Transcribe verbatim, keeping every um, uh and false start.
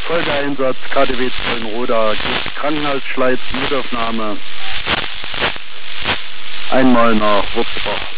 Folgeeinsatz K D W Zollenroda, Krankenhaus Schleiz, Notaufnahme. Einmal nach Wurzbach.